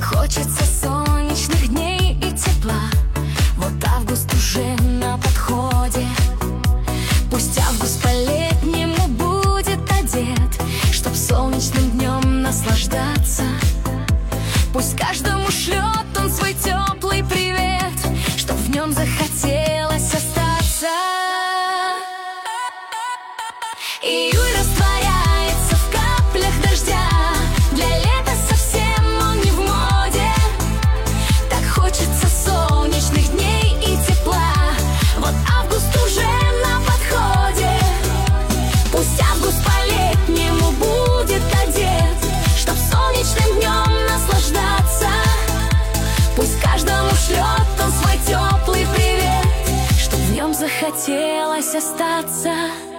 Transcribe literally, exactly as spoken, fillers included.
хочется солнечных дней и тепла. Вот август уже на подходе. Пусть август по-летнему будет одет, чтоб солнечным днем наслаждаться. Пусть каждому шлет он свой теплый привет, чтоб в нем захотелось остаться. Июль растворяется в каплях дождя, для лета совсем он не в моде. Так хочется солнечных дней и тепла. Вот август уже на подходе. Пусть август по-летнему будет одет, чтоб солнечным днем наслаждаться. Пусть каждому шлет он свой теплый привет, чтоб в нем захотелось остаться.